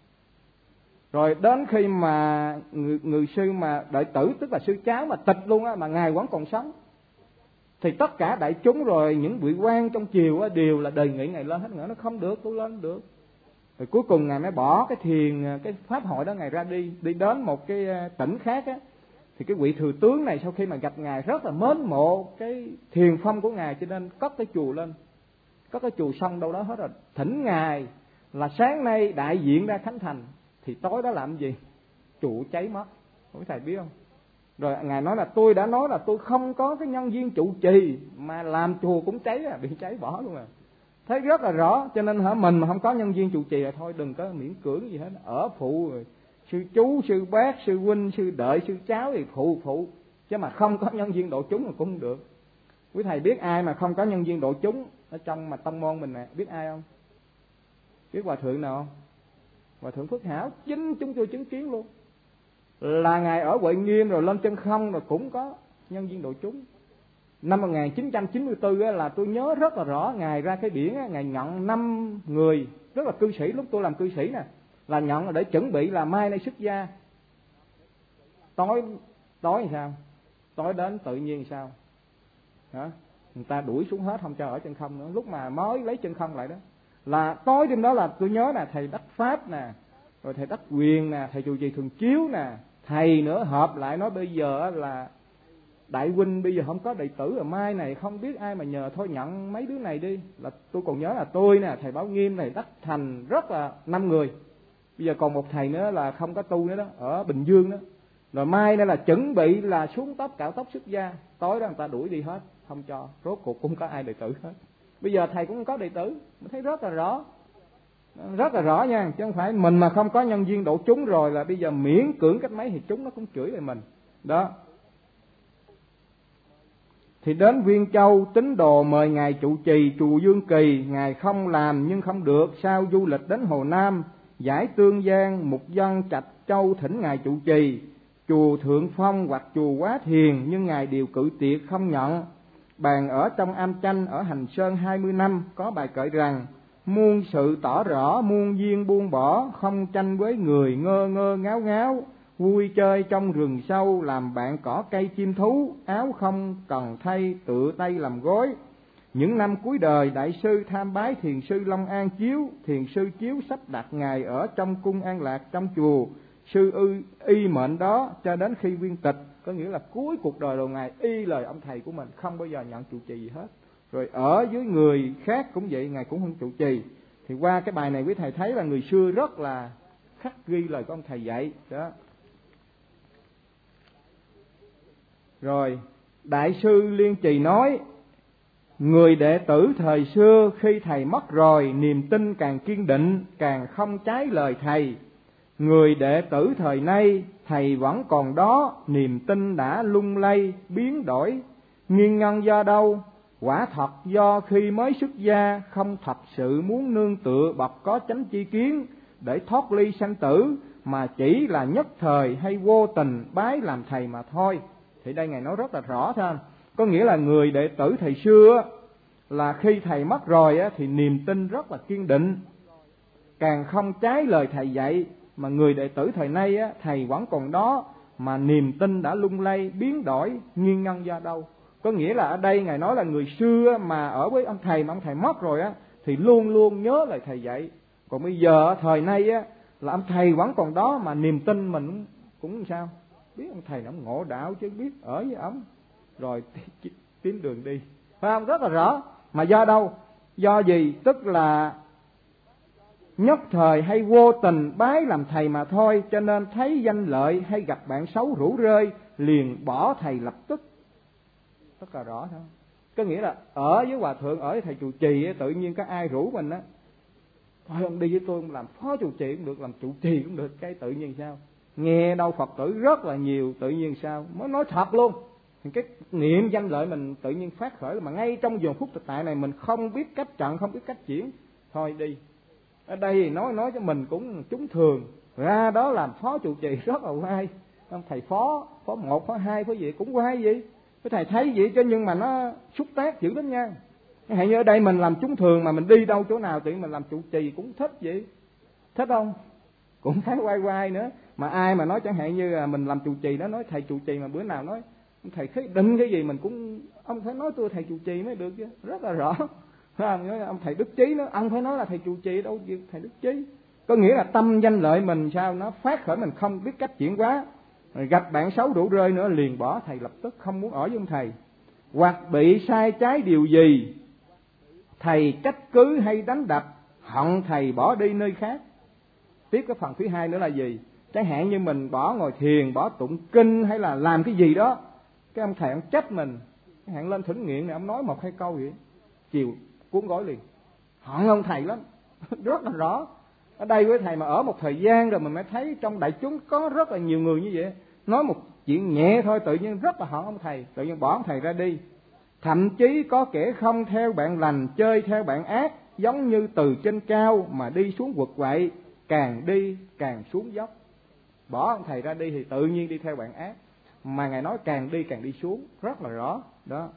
Rồi đến khi mà người sư mà đệ tử, tức là sư cháu mà tịch luôn á, mà ngài vẫn còn sống, thì tất cả đại chúng rồi những vị quan trong triều á đều là đề nghị ngài lên hết. Nữa nó không được, tôi lên được. Rồi cuối cùng ngài mới bỏ cái thiền, cái pháp hội đó, ngài ra đi đến một cái tỉnh khác á. Thì cái vị thừa tướng này sau khi mà gặp ngài rất là mến mộ cái thiền phong của ngài, cho nên cất cái chùa lên, cất cái chùa xong đâu đó hết rồi, thỉnh ngài là sáng nay đại diện ra khánh thành. Thì tối đó làm gì? Chùa cháy mất, không thầy biết không? Rồi ngài nói là tôi đã nói là tôi không có cái nhân viên trụ trì, mà làm chùa cũng cháy à, bị cháy bỏ luôn à. Thấy rất là rõ. Cho nên mình mà không có nhân viên trụ trì là thôi đừng có miễn cưỡng gì hết. Ở phụ rồi sư chú, sư bác, sư huynh, sư đệ, sư cháu thì phụ, chứ mà không có nhân viên độ chúng mà cũng không được. Quý thầy biết ai mà không có nhân viên độ chúng ở trong mà tông môn mình nè, biết ai không? Biết hòa thượng nào không? Hòa thượng Phước Hảo, chính chúng tôi chứng kiến luôn, là ngài ở Huệ Nghiêm rồi lên Chân Không rồi cũng có nhân viên độ chúng. Năm 1994 là tôi nhớ rất là rõ, ngài ra cái biển, ngài nhận 5 người, rất là cư sĩ, lúc tôi làm cư sĩ nè, là nhận để chuẩn bị là mai nay xuất gia. Tối thì sao? Tối đến tự nhiên sao? Hả? Người ta đuổi xuống hết, không cho ở Chân Không nữa. Lúc mà mới lấy Chân Không lại đó, là tối đêm đó là tôi nhớ là thầy Đắc Pháp nè, rồi thầy Đắc Quyền nè, thầy trụ trì Thường Chiếu nè, thầy nữa họp lại nói bây giờ là đại huynh bây giờ không có đệ tử, rồi mai này không biết ai mà nhờ, thôi nhận mấy đứa này đi. Là tôi còn nhớ là tôi nè, thầy Bảo Nghiêm, thầy Đắc Thành, rất là 5 người. Bây giờ còn một thầy nữa là không có tu nữa đó, ở Bình Dương đó. Rồi mai đây là chuẩn bị là xuống tóc, cạo tóc xuất gia. Tối đó người ta đuổi đi hết, không cho. Rốt cuộc cũng có ai đệ tử hết. Bây giờ thầy cũng không có đệ tử. Mình thấy rất là rõ. Rất là rõ nha. Chứ không phải mình mà không có nhân viên độ chúng rồi là bây giờ miễn cưỡng cách mấy thì chúng nó cũng chửi lại mình. Đó. Thì đến Viên Châu tín đồ mời ngài trụ trì chùa Dương Kỳ, ngài không làm nhưng không được. Sau du lịch đến Hồ Nam, giải Tương Giang, mục dân Trạch Châu thỉnh ngài trụ trì chùa Thượng Phong hoặc chùa Quá Thiền, nhưng ngài đều cự tuyệt không nhận. Bàn ở trong Am Chanh ở Hành Sơn 20 năm, có bài kệ rằng: muôn sự tỏ rõ, muôn duyên buông bỏ, không tranh với người ngơ ngơ ngáo ngáo. Vui chơi trong rừng sâu, làm bạn cỏ cây chim thú, áo không cần thay, tựa tay làm gối. Những năm cuối đời, đại sư tham bái thiền sư Long An Chiếu. Thiền sư Chiếu sắp đặt ngài ở trong cung An Lạc trong chùa. Sư y mệnh đó cho đến khi viên tịch, có nghĩa là cuối cuộc đời rồi ngài y lời ông thầy của mình, không bao giờ nhận trụ trì gì hết. Rồi ở với người khác cũng vậy, ngài cũng không trụ trì. Thì qua cái bài này quý thầy thấy là người xưa rất là khắc ghi lời của ông thầy dạy đó. Rồi đại sư Liên Trì nói: người đệ tử thời xưa khi thầy mất rồi, niềm tin càng kiên định, càng không trái lời thầy. Người đệ tử thời nay, thầy vẫn còn đó, niềm tin đã lung lay, biến đổi. Nguyên nhân do đâu? Quả thật do khi mới xuất gia, không thật sự muốn nương tựa bậc có chánh chi kiến để thoát ly sanh tử, mà chỉ là nhất thời hay vô tình bái làm thầy mà thôi. Thì đây ngài nói rất là rõ thôi. Có nghĩa là người đệ tử thời xưa là khi thầy mất rồi thì niềm tin rất là kiên định, càng không trái lời thầy dạy. Mà người đệ tử thời nay thầy vẫn còn đó, mà niềm tin đã lung lay, biến đổi. Nguyên nhân do đâu? Có nghĩa là ở đây ngài nói là người xưa mà ở với ông thầy mà ông thầy mất rồi thì luôn luôn nhớ lời thầy dạy. Còn bây giờ thời nay là ông thầy vẫn còn đó, mà niềm tin mình cũng sao? Biết ông thầy ông ngộ đạo chứ biết ở với ông rồi tiến đường đi, phải không? Rất là rõ. Mà do đâu? Do gì? Tức là nhất thời hay vô tình bái làm thầy mà thôi, cho nên thấy danh lợi hay gặp bạn xấu rủ rơi, liền bỏ thầy lập tức. Rất là rõ thôi. Có nghĩa là ở với hòa thượng, ở với thầy trụ trì, tự nhiên có ai rủ mình thôi ông đi với tôi, làm phó trụ trì cũng được, làm trụ trì cũng được. Cái tự nhiên sao? Nghe đâu Phật tử rất là nhiều, tự nhiên sao? Mới nói thật luôn. Thì cái niệm danh lợi mình tự nhiên phát khởi, mà ngay trong giờ phút thực tại này mình không biết cách trận, không biết cách chuyển, thôi đi. Ở đây nói cho mình cũng chúng thường, ra đó làm phó trụ trì rất là oai. Thầy phó 1, phó 2, phó gì cũng oai vậy. Cái thầy thấy vậy chứ, nhưng mà nó xúc tác dữ lắm nha. Hay như ở đây mình làm chúng thường mà mình đi đâu chỗ nào tự nhiên mình làm trụ trì cũng thích vậy. Thích không? Cũng thấy oai nữa. Mà ai mà nói chẳng hạn như là mình làm trụ trì đó, nói thầy trụ trì mà bữa nào nói thầy thấy định cái gì mình cũng, ông phải nói tôi thầy trụ trì mới được chứ. Rất là rõ. Ông thầy Đức Chí đó, ông phải nói là thầy trụ trì đâu, thầy Đức Chí. Có nghĩa là tâm danh lợi mình sao nó phát khởi, mình không biết cách chuyển hóa. Rồi gặp bạn xấu rủ rơi nữa liền bỏ thầy lập tức, không muốn ở với ông thầy. Hoặc bị sai trái điều gì, thầy trách cứ hay đánh đập, hận thầy bỏ đi nơi khác. Tiếp cái phần thứ hai nữa là gì? Chẳng hạn như mình bỏ ngồi thiền, bỏ tụng kinh hay là làm cái gì đó, cái ông thầy ông trách mình, chẳng hạn lên thỉnh nguyện này ông nói 1-2 câu vậy, chiều cuốn gói liền. Hận ông thầy lắm. Rất là rõ. Ở đây với thầy mà ở một thời gian rồi mình mới thấy trong đại chúng có rất là nhiều người như vậy, nói một chuyện nhẹ thôi tự nhiên rất là hận ông thầy, tự nhiên bỏ ông thầy ra đi. Thậm chí có kẻ không theo bạn lành, chơi theo bạn ác, giống như từ trên cao mà đi xuống vực vậy, càng đi càng xuống dốc. Bỏ ông thầy ra đi thì tự nhiên đi theo bạn ác, mà ngài nói càng đi xuống, rất là rõ đó.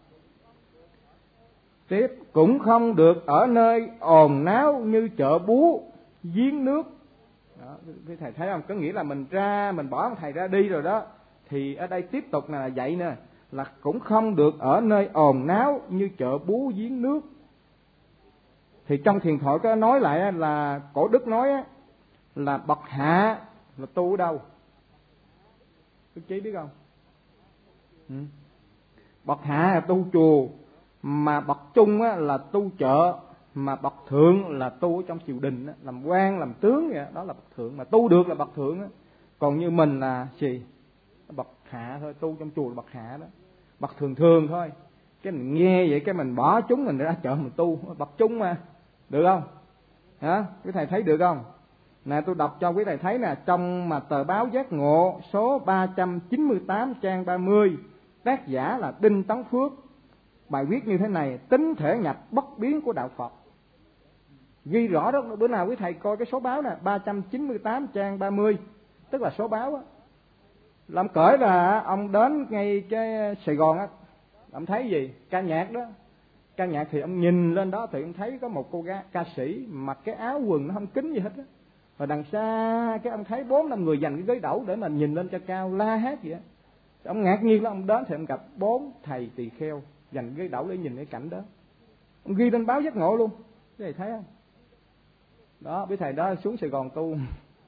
Tiếp, cũng không được ở nơi ồn náo như chợ búa, giếng nước. Đó, thầy thấy không? Có nghĩa là mình bỏ ông thầy ra đi rồi đó, thì ở đây tiếp tục là dạy nè, là cũng không được ở nơi ồn náo như chợ búa, giếng nước. Thì trong thiền thoại có nói lại là Cổ Đức nói là bậc hạ là tu ở đâu? Đức Chí biết không? Bậc hạ là tu chùa, mà bậc trung là tu chợ, mà bậc thượng là tu ở trong triều đình, làm quan làm tướng vậy, đó là bậc thượng, mà tu được là bậc thượng. Còn như mình là gì? Bậc hạ thôi, tu trong chùa là bậc hạ đó, bậc thường thường thôi. Cái mình nghe vậy cái mình bỏ chúng mình ra chợ mình tu, bậc trung mà, được không? Hả? Quý thầy thấy được không? Nè, tôi đọc cho quý thầy thấy nè, trong mà tờ báo Giác Ngộ số 398 trang 30, tác giả là Đinh Tấn Phước. bài viết như thế này: tính thể nhập bất biến của đạo Phật. Ghi rõ đó, bữa nào quý thầy coi cái số báo nè, 398 trang 30, tức là số báo á. Làm cởi là ông đến ngay cái Sài Gòn á, ông thấy gì? Ca nhạc đó. Ca nhạc thì ông nhìn lên đó thì ông thấy có một cô ca sĩ mặc cái áo quần nó không kín gì hết á. Và đằng xa cái ông thấy 4-5 người giành cái ghế đẩu để mà nhìn lên cho cao la hét vậy á. Ông ngạc nhiên lắm, ông đến thì ông gặp 4 thầy tỳ kheo giành ghế đẩu để nhìn cái cảnh đó. Ông ghi lên báo giác ngộ luôn. Cái này thấy không? Đó, quý thầy đó xuống Sài Gòn tu.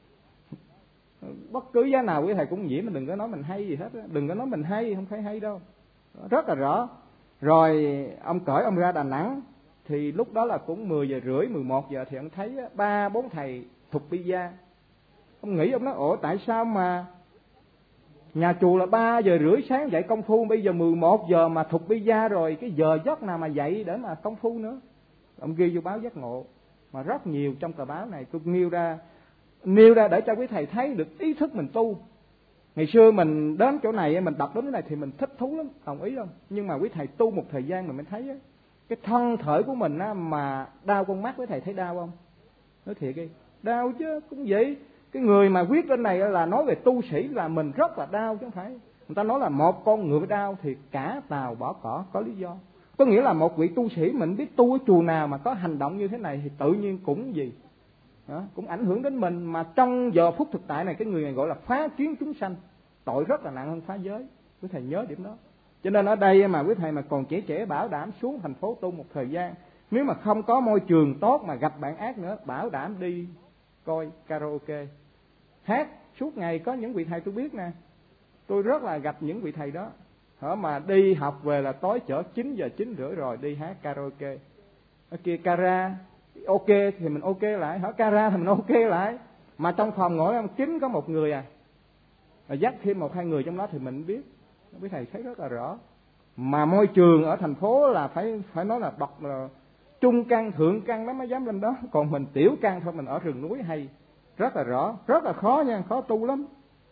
Bất cứ giá nào quý thầy cũng nhiễm, mình đừng có nói mình hay gì hết á. Đừng có nói mình hay, không phải hay đâu. Rất là rõ. Rồi ông cởi ông ra Đà Nẵng, thì lúc đó là cũng 10 giờ rưỡi, 11 giờ thì ông thấy 3-4 thầy thục pizza. Ông nghĩ, ông nói ủa tại sao mà nhà chùa là 3 giờ rưỡi sáng dạy công phu, bây giờ 11 giờ mà thục pizza rồi, cái giờ giấc nào mà dạy để mà công phu nữa. Ông ghi vô báo giác ngộ. Mà rất nhiều trong tờ báo này tôi nêu ra để cho quý thầy thấy được ý thức mình tu. Ngày xưa mình đến chỗ này, mình đọc đến cái này thì mình thích thú lắm, đồng ý không? Nhưng mà quý thầy tu một thời gian mà mình thấy cái thân thể của mình á, mà đau con mắt, quý thầy thấy đau không? Nói thiệt đi, đau chứ, cũng vậy. Cái người mà viết lên này là nói về tu sĩ là mình rất là đau chứ không phải. Người ta nói là một con ngựa đau thì cả tàu bỏ cỏ, có lý do. Có nghĩa là một vị tu sĩ mình biết tu ở chùa nào mà có hành động như thế này thì tự nhiên cũng gì? Đó, cũng ảnh hưởng đến mình. Mà trong giờ phút thực tại này, cái người này gọi là phá kiến chúng sanh, tội rất là nặng hơn phá giới. Quý thầy nhớ điểm đó. Cho nên ở đây mà quý thầy mà còn trẻ bảo đảm xuống thành phố tu một thời gian. Nếu mà không có môi trường tốt mà gặp bạn ác nữa, bảo đảm đi coi karaoke, hát suốt ngày. Có những vị thầy tôi biết nè, tôi rất là gặp những vị thầy đó. Hở mà đi học về là tối chở 9 giờ 9 rưỡi rồi đi hát karaoke. Ở kia kara ok thì mình ok lại, hở kara thì mình ok lại. Mà trong phòng ngồi ông kín có một người à, và dắt thêm 1-2 người trong đó thì mình biết. Quý thầy thấy rất là rõ. Mà môi trường ở thành phố là phải nói là bậc là trung căn thượng căn đó mới dám lên đó. Còn mình tiểu căn thôi, mình ở rừng núi hay. Rất là rõ, rất là khó nha, khó tu lắm.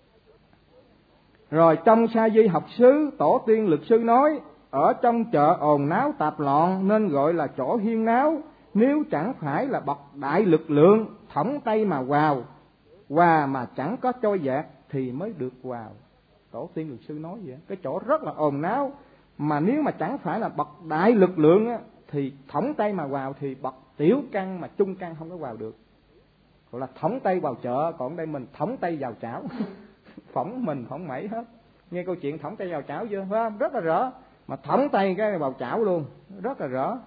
Rồi trong Sa Di học xứ, tổ tiên lực sư nói: ở trong chợ ồn náo tạp loạn nên gọi là chỗ huyên náo. Nếu chẳng phải là bậc đại lực lượng, thõng tay mà hòa mà chẳng có trôi dạt thì mới được vào. Tổ tiên lực sư nói vậy. Cái chỗ rất là ồn náo, mà nếu mà chẳng phải là bậc đại lực lượng á, thì thõng tay mà vào thì bậc tiểu căn mà trung căn không có vào được. Gọi là thõng tay vào chợ, còn đây mình thõng tay vào chảo. Phỏng mình phỏng mẩy hết. Nghe câu chuyện thõng tay vào chảo chưa? Phải không? Rất là rõ. Mà thõng tay cái vào chảo luôn, rất là rõ.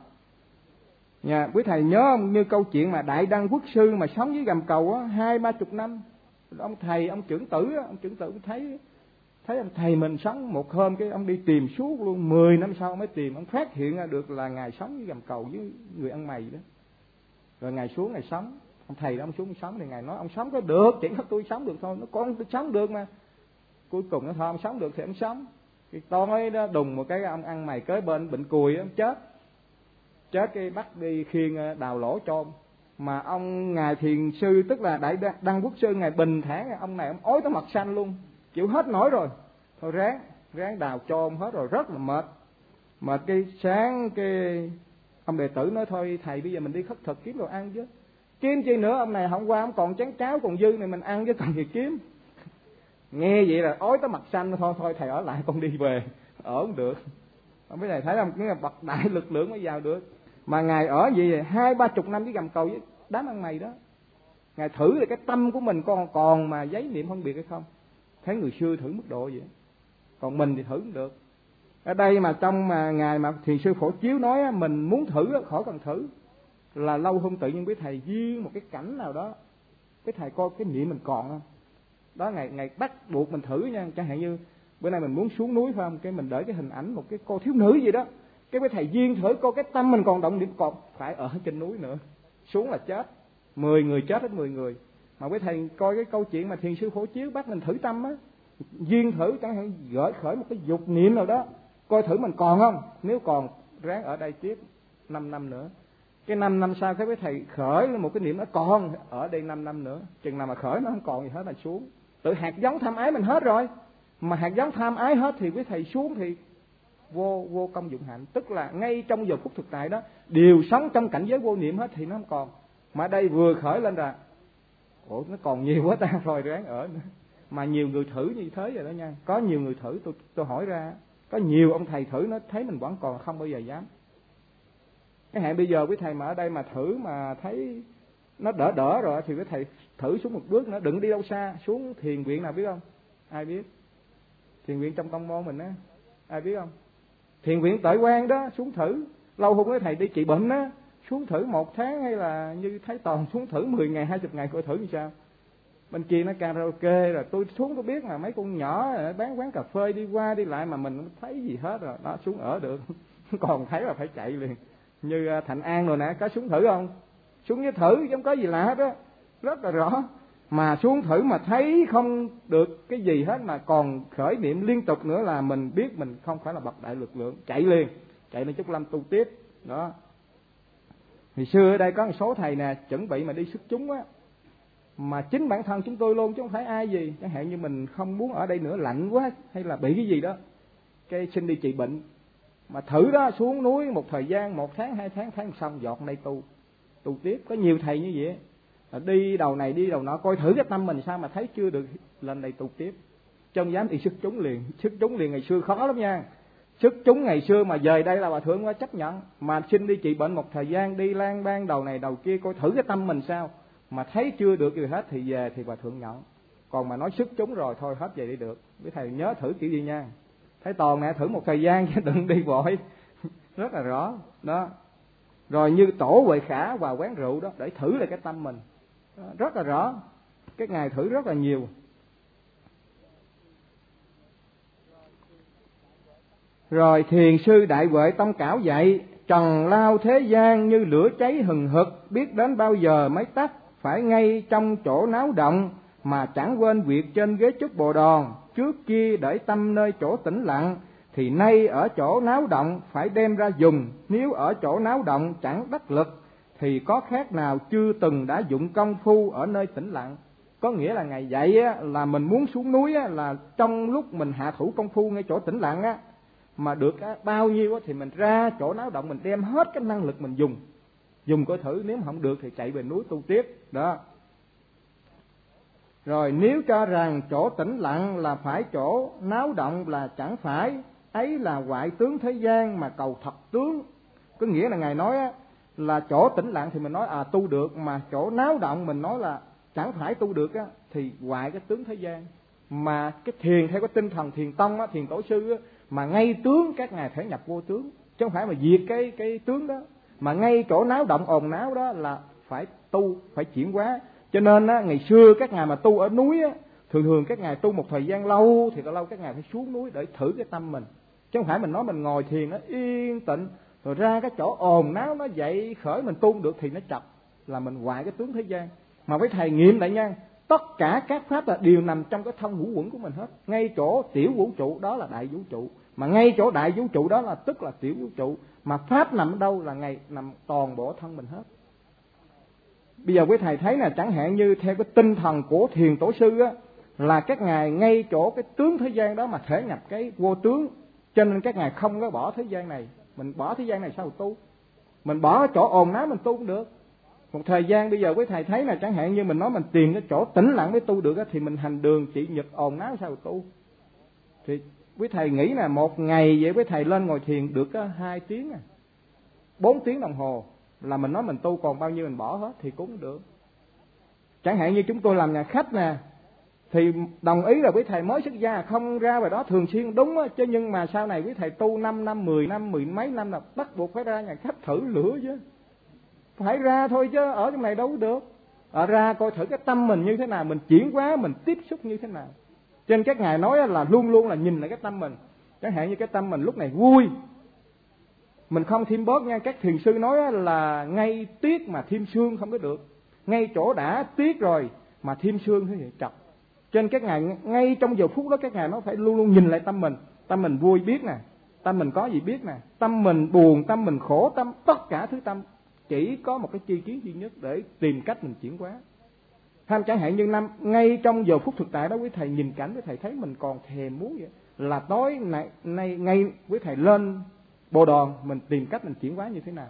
Nhà quý thầy nhớ không? Như câu chuyện mà Đại Đăng Quốc sư mà sống dưới gầm cầu á, 20-30 năm. Ông thầy, ông trưởng tử thấy ông thầy mình sống một hôm, cái ông đi tìm suốt luôn, 10 năm sau ông mới tìm, ông phát hiện ra được là ngài sống dưới gầm cầu với người ăn mày đó. Rồi ngài xuống ngài sống. Ông thầy đó ông xuống sống thì ngài nói ông sống có được, chỉ có tôi sống được thôi, nó con tôi sống được mà. Cuối cùng nó thôi ông sống được thì ông sống. Cái tối đó đùng một cái ông ăn mày kế bên bệnh cùi ông chết cái bắt đi khiêng đào lỗ chôn. Mà ông ngài thiền sư tức là Đại Đăng Quốc sư ngài bình thản, ông này ông ói tới mặt xanh luôn, chịu hết nổi rồi, thôi ráng đào chôn hết rồi, rất là mệt. Mà cái sáng cái ông đệ tử nói thôi thầy bây giờ mình đi khất thực kiếm đồ ăn chứ. Kiếm chi nữa, ông này hôm qua ông còn chén cháo còn dư này mình ăn chứ cần gì kiếm. Nghe vậy là ói tới mặt xanh, thôi thầy ở lại con đi về, ở không được. Không biết thầy thấy không, cái bậc đại lực lượng mới vào được. Mà ngài ở gì 20-30 năm với gầm cầu với đám ăn mày đó. Ngài thử là cái tâm của mình còn mà giấy niệm phân biệt hay không. Thấy người xưa thử mức độ vậy, còn mình thì thử không được. Ở đây mà trong mà ngài mà thiền sư Phổ Chiếu nói mình muốn thử khỏi cần thử, là lâu không tự nhiên quý thầy duyên một cái cảnh nào đó, quý thầy coi cái niệm mình còn không. Đó ngày bắt buộc mình thử nha. Chẳng hạn như bữa nay mình muốn xuống núi phải không, cái mình để cái hình ảnh một cái cô thiếu nữ gì đó, cái quý thầy duyên thử coi cái tâm mình còn động điểm, còn phải ở trên núi nữa, xuống là chết, 10 người chết hết 10 người. Mà quý thầy coi cái câu chuyện mà thiền sư Phổ Chiếu bắt mình thử tâm á, duyên thử chẳng hạn gửi khởi một cái dục niệm nào đó, coi thử mình còn không. Nếu còn ráng ở đây tiếp 5 năm nữa. Cái 5 năm sau cái thầy khởi một cái niệm nó còn ở đây 5 năm nữa. Chừng nào mà khởi nó không còn gì hết là xuống. Tự hạt giống tham ái mình hết rồi. Mà hạt giống tham ái hết thì quý thầy xuống thì vô công dụng hạnh, tức là ngay trong giờ phút thực tại đó đều sống trong cảnh giới vô niệm hết thì nó không còn. Mà đây vừa khởi lên ra, ủa nó còn nhiều quá ta, rồi ráng ở nữa. Mà nhiều người thử như thế rồi đó nha, có nhiều người thử, tôi hỏi ra, có nhiều ông thầy thử nó thấy mình vẫn còn không bao giờ dám. Cái hạn bây giờ quý thầy mà ở đây mà thử mà thấy nó đỡ rồi thì quý thầy thử xuống một bước nữa, đừng đi đâu xa, xuống thiền viện nào biết không? Ai biết? Thiền viện trong tông môn mình á, ai biết không? Thiền viện Tuệ Quang đó, xuống thử. Lâu hôm quý thầy đi trị bệnh á, xuống thử 1 tháng, hay là như Thái Toàn xuống thử 10 ngày 20 ngày coi thử như sao. Bên kia nó karaoke rồi, tôi xuống tôi biết mà mấy con nhỏ bán quán cà phê đi qua đi lại mà mình không thấy gì hết rồi, đó xuống ở được. Còn thấy là phải chạy liền. Như Thạnh An rồi nè, có xuống thử không? Xuống với thử chứ không có gì lạ hết á, rất là rõ. Mà xuống thử mà thấy không được cái gì hết mà còn khởi niệm liên tục nữa là mình biết mình không phải là bậc đại lực lượng, chạy liền, chạy lên Trúc Lâm tu tiếp. Đó. Hồi xưa ở đây có một số thầy nè, chuẩn bị mà đi xuất chúng á, mà chính bản thân chúng tôi luôn chứ không phải ai gì. Chẳng hạn như mình không muốn ở đây nữa, lạnh quá hay là bị cái gì đó, cái xin đi trị bệnh. Mà thử đó, xuống núi một thời gian, 1 tháng 2 tháng xong dọn đây tu tiếp. Có nhiều thầy như vậy, đi đầu này đi đầu nọ coi thử cái tâm mình sao mà thấy chưa được, lên đây tu tiếp. Chứ không dám đi xuất chúng liền. Xuất chúng liền ngày xưa khó lắm nha. Xuất chúng ngày xưa mà về đây là Hòa Thượng quá chấp nhận. Mà xin đi trị bệnh một thời gian, đi lang bang đầu này đầu kia coi thử cái tâm mình sao, mà thấy chưa được gì hết thì về thì Hòa Thượng nhận. Còn mà nói xuất chúng rồi thôi hết về đi được. Quý thầy nhớ thử kiểu gì nha. Thấy Toàn nè, thử một thời gian chứ đừng đi vội. Rất là rõ đó. Rồi như Tổ Huệ Khả vào quán rượu đó để thử lại cái tâm mình, rất là rõ. Cái ngày thử rất là nhiều. Rồi thiền sư Đại Huệ Tông Cảo dạy: trần lao thế gian như lửa cháy hừng hực, biết đến bao giờ mới tắt, phải ngay trong chỗ náo động mà chẳng quên việc trên ghế trúc Bồ Đòn. Trước kia để tâm nơi chỗ tĩnh lặng, thì nay ở chỗ náo động phải đem ra dùng. Nếu ở chỗ náo động chẳng đắc lực, thì có khác nào chưa từng đã dụng công phu ở nơi tĩnh lặng. Có nghĩa là ngày dạy á, là mình muốn xuống núi á, là trong lúc mình hạ thủ công phu ngay chỗ tĩnh lặng á, mà được á, bao nhiêu á, thì mình ra chỗ náo động mình đem hết cái năng lực mình dùng coi thử. Nếu mà không được thì chạy về núi tu tiếp đó. Rồi nếu cho rằng chỗ tĩnh lặng là phải chỗ náo động là chẳng phải, ấy là ngoại tướng thế gian mà cầu thật tướng. Có nghĩa là Ngài nói á, là chỗ tĩnh lặng thì mình nói tu được, mà chỗ náo động mình nói là chẳng phải tu được á, thì ngoại cái tướng thế gian. Mà cái thiền theo cái tinh thần thiền tông á, thiền tổ sư á, mà ngay tướng các ngài thể nhập vô tướng, chứ không phải mà diệt cái tướng đó. Mà ngay chỗ náo động ồn náo đó là phải tu, phải chuyển hóa. Cho nên á, ngày xưa các ngài mà tu ở núi á, thường các ngài tu một thời gian lâu thì lâu các ngài phải xuống núi để thử cái tâm mình. Chứ không phải mình nói mình ngồi thiền nó yên tĩnh rồi ra cái chỗ ồn náo nó dậy khởi mình tu được thì nó chập, là mình hoại cái tướng thế gian. Mà với thầy nghiệm đại nhân, tất cả các pháp là đều nằm trong cái thân ngũ uẩn của mình hết. Ngay chỗ tiểu vũ trụ đó là đại vũ trụ, mà ngay chỗ đại vũ trụ đó là tức là tiểu vũ trụ. Mà pháp nằm ở đâu là ngày nằm toàn bộ thân mình hết. Bây giờ quý thầy thấy là chẳng hạn như theo cái tinh thần của thiền tổ sư á, là các ngài ngay chỗ cái tướng thế gian đó mà thể nhập cái vô tướng. Cho nên các ngài không có bỏ thế gian này. Mình bỏ thế gian này sao tu? Mình bỏ chỗ ồn náo mình tu cũng được. Một thời gian bây giờ quý thầy thấy là chẳng hạn như mình nói mình tìm cái chỗ tĩnh lặng mới tu được á, thì mình hành đường chỉ nhật ồn náo sao tu? Thì quý thầy nghĩ là một ngày vậy quý thầy lên ngồi thiền được 2 tiếng 4 tiếng đồng hồ là mình nói mình tu, còn bao nhiêu mình bỏ hết thì cũng được. Chẳng hạn như chúng tôi làm nhà khách nè, thì đồng ý là quý thầy mới xuất gia không ra vào đó thường xuyên đúng á, chứ nhưng mà sau này quý thầy tu 5 năm, 10 năm, 10 mấy năm là bắt buộc phải ra nhà khách thử lửa chứ. Phải ra thôi chứ ở trong này đâu có được. Ra coi thử cái tâm mình như thế nào, mình chuyển hóa, mình tiếp xúc như thế nào. Cho nên các ngài nói là luôn luôn là nhìn lại cái tâm mình. Chẳng hạn như cái tâm mình lúc này vui, mình không thêm bớt nha. Các thiền sư nói là ngay tiết mà thêm xương không có được. Ngay chỗ đã tiết rồi mà thêm xương thế thì chập. Cho nên các ngài ngay trong giờ phút đó các ngài nó phải luôn luôn nhìn lại tâm mình. Tâm mình vui biết nè, tâm mình có gì biết nè, tâm mình buồn, tâm mình khổ, tâm tất cả thứ tâm chỉ có một cái chi kiến duy nhất để tìm cách mình chuyển hóa. Tham chẳng hạn như ngay trong giờ phút thực tại đó quý thầy nhìn cảnh, quý thầy thấy mình còn thèm muốn vậy, là tối nay ngay quý thầy lên Bồ Đòn mình tìm cách mình chuyển hóa như thế nào.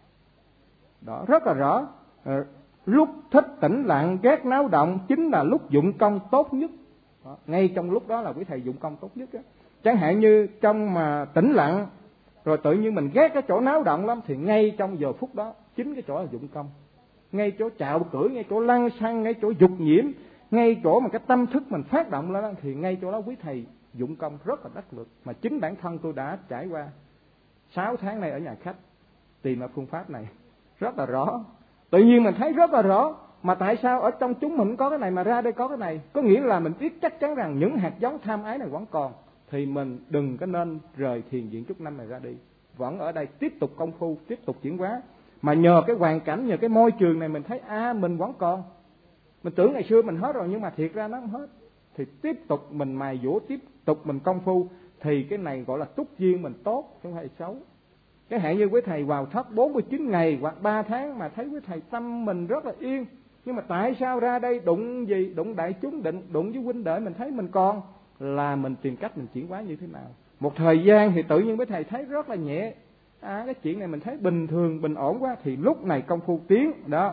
Đó rất là rõ. Lúc thích tĩnh lặng ghét náo động chính là lúc dụng công tốt nhất. Đó, ngay trong lúc đó là quý thầy dụng công tốt nhất á. Chẳng hạn như trong mà tĩnh lặng rồi tự nhiên mình ghét cái chỗ náo động lắm, thì ngay trong giờ phút đó chính cái chỗ là dụng công. Ngay chỗ chạo cưỡi, ngay chỗ lăng xăng, ngay chỗ dục nhiễm, ngay chỗ mà cái tâm thức mình phát động lên, thì ngay chỗ đó quý thầy dụng công rất là đắc lực. Mà chính bản thân tôi đã trải qua 6 tháng nay ở nhà khách tìm ra phương pháp này rất là rõ. Tự nhiên mình thấy rất là rõ. Mà tại sao ở trong chúng mình có cái này mà ra đây có cái này? Có nghĩa là mình biết chắc chắn rằng những hạt giống tham ái này vẫn còn, thì mình đừng có nên rời thiền viện chút năm này ra đi, vẫn ở đây tiếp tục công phu, tiếp tục chuyển hóa. Mà nhờ cái hoàn cảnh, nhờ cái môi trường này mình thấy mình vẫn còn. Mình tưởng ngày xưa mình hết rồi, nhưng mà thiệt ra nó không hết. Thì tiếp tục mình mài dũa, tiếp tục mình công phu, thì cái này gọi là túc duyên mình tốt, chứ không phải xấu. Cái hạn như quý thầy vào thất 49 ngày hoặc 3 tháng mà thấy quý thầy tâm mình rất là yên. Nhưng mà tại sao ra đây đụng gì? Đụng đại chúng, đụng với huynh đệ mình thấy mình còn, là mình tìm cách mình chuyển hóa như thế nào. Một thời gian thì tự nhiên quý thầy thấy rất là nhẹ. Cái chuyện này mình thấy bình thường, bình ổn quá, thì lúc này công phu tiến đó.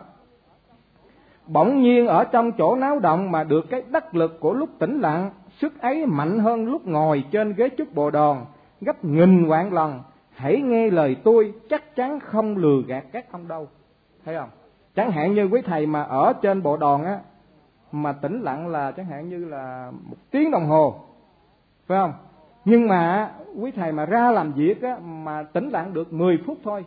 Bỗng nhiên ở trong chỗ náo động mà được cái đắc lực của lúc tĩnh lặng, sức ấy mạnh hơn lúc ngồi trên ghế chúc Bồ Đòn gấp nghìn vạn lần. Hãy nghe lời tôi, chắc chắn không lừa gạt các ông đâu. Thấy không? Chẳng hạn như quý thầy mà ở trên Bộ Đòn á, mà tĩnh lặng là chẳng hạn như là 1 tiếng đồng hồ, phải không? Nhưng mà quý thầy mà ra làm việc á, mà tĩnh lặng được 10 phút thôi,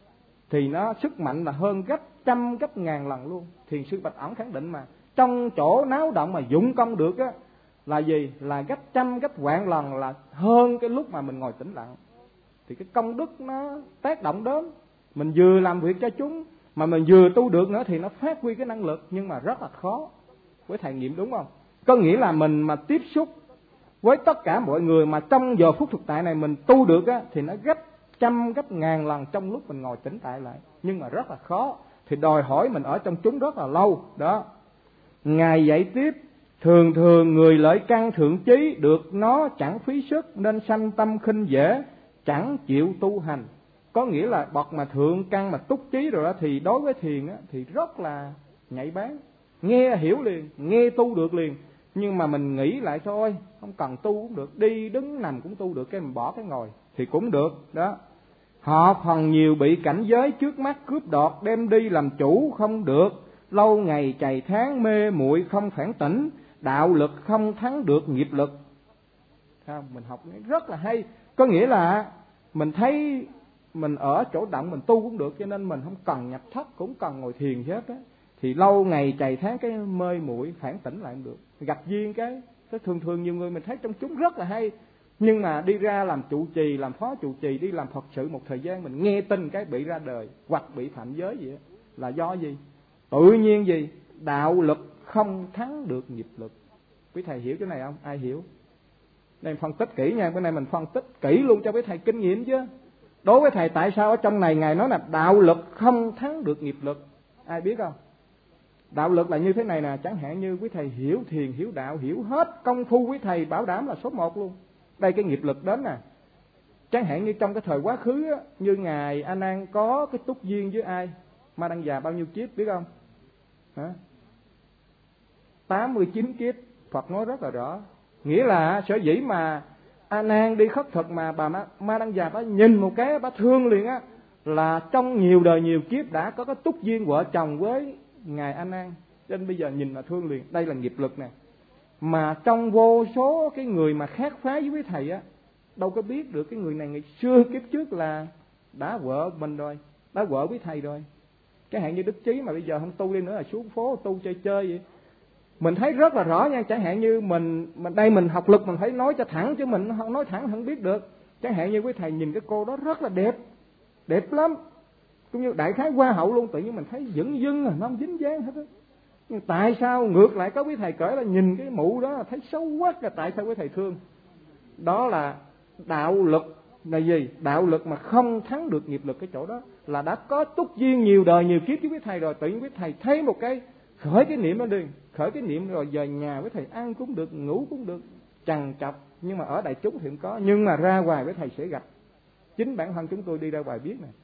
thì nó sức mạnh là hơn gấp trăm, gấp ngàn lần luôn. Thiền sư Bạch Ẩn khẳng định mà trong chỗ náo động mà dụng công được á, là gì? Là gấp trăm, gấp vạn lần là hơn cái lúc mà mình ngồi tĩnh lặng. Thì cái công đức nó tác động đến, mình vừa làm việc cho chúng mà mình vừa tu được nữa, thì nó phát huy cái năng lực, nhưng mà rất là khó. Với thầy nghiệm đúng không? Có nghĩa là mình mà tiếp xúc với tất cả mọi người mà trong giờ phút thực tại này mình tu được á, thì nó gấp trăm, gấp ngàn lần trong lúc mình ngồi tĩnh tại lại. Nhưng mà rất là khó, thì đòi hỏi mình ở trong chúng rất là lâu đó. Ngài dạy tiếp, thường thường người lợi căn thượng chí được nó chẳng phí sức, nên sanh tâm khinh dễ, chẳng chịu tu hành. Có nghĩa là bậc mà thượng căn mà túc trí rồi đó, thì đối với thiền á, thì rất là nhạy bén, nghe hiểu liền, nghe tu được liền. Nhưng mà mình nghĩ lại thôi, không cần tu cũng được, đi đứng nằm cũng tu được, cái mình bỏ cái ngồi thì cũng được đó. Họ phần nhiều bị cảnh giới trước mắt cướp đoạt, đem đi làm chủ không được, lâu ngày chày tháng mê muội không phản tỉnh, đạo lực không thắng được nghiệp lực. Không, mình học rất là hay. Có nghĩa là mình thấy mình ở chỗ động mình tu cũng được, cho nên mình không cần nhập thất, cũng cần ngồi thiền hết á. Thì lâu ngày chày tháng cái mê muội phản tỉnh lại cũng được. Gặp duyên cái thường nhiều người mình thấy trong chúng rất là hay, nhưng mà đi ra làm trụ trì, làm phó trụ trì, đi làm Phật sự một thời gian, mình nghe tin cái bị ra đời hoặc bị phạm giới gì đó. Là do gì? Tự nhiên gì? Đạo lực không thắng được nghiệp lực. Quý thầy hiểu chỗ này không? Ai hiểu? Đây phân tích kỹ nha, bữa nay mình phân tích kỹ luôn cho quý thầy kinh nghiệm chứ. Đối với thầy tại sao ở trong này Ngài nói là đạo lực không thắng được nghiệp lực? Ai biết không? Đạo lực là như thế này nè, chẳng hạn như quý thầy hiểu thiền, hiểu đạo, hiểu hết công phu, quý thầy bảo đảm là số 1 luôn. Đây cái nghiệp lực đến nè. Chẳng hạn như trong cái thời quá khứ á, như Ngài A Nan có cái túc duyên với ai? Ma Đăng Già bao nhiêu kiếp biết không? Hả? 89 kiếp, Phật nói rất là rõ. Nghĩa là sở dĩ mà A Nan đi khất thực mà bà Ma Đăng Già bà nhìn một cái bà thương liền á, là trong nhiều đời nhiều kiếp đã có cái túc duyên vợ chồng với Ngài A Nan, cho nên bây giờ nhìn mà thương liền. Đây là nghiệp lực nè. Mà trong vô số cái người mà khác phái với quý thầy á, đâu có biết được cái người này ngày xưa kiếp trước là đã vợ mình rồi, đã vợ với thầy rồi. Cái hạn như Đức Chí mà bây giờ không tu đi nữa là xuống phố tu chơi chơi vậy. Mình thấy rất là rõ nha. Chẳng hạn như mình đây mình học lực mình phải nói cho thẳng, chứ mình không nói thẳng không biết được. Chẳng hạn như quý thầy nhìn cái cô đó rất là đẹp, đẹp lắm, cũng như đại khái hoa hậu luôn, tự nhiên mình thấy dửng dưng nó không dính dáng hết á. Nhưng tại sao ngược lại có quý thầy cởi là nhìn cái mụ đó là thấy xấu quá, là tại sao quý thầy thương? Đó là đạo lực là gì? Đạo lực mà không thắng được nghiệp lực. Cái chỗ đó là đã có túc duyên nhiều đời nhiều kiếp với quý thầy rồi, tự nhiên quý thầy thấy một cái khởi cái niệm đó đi, khởi cái niệm rồi về nhà với thầy ăn cũng được, ngủ cũng được, trằn trọc nhưng mà ở đại chúng thì không có, nhưng mà ra ngoài với thầy sẽ gặp. Chính bản thân chúng tôi đi ra ngoài biết này,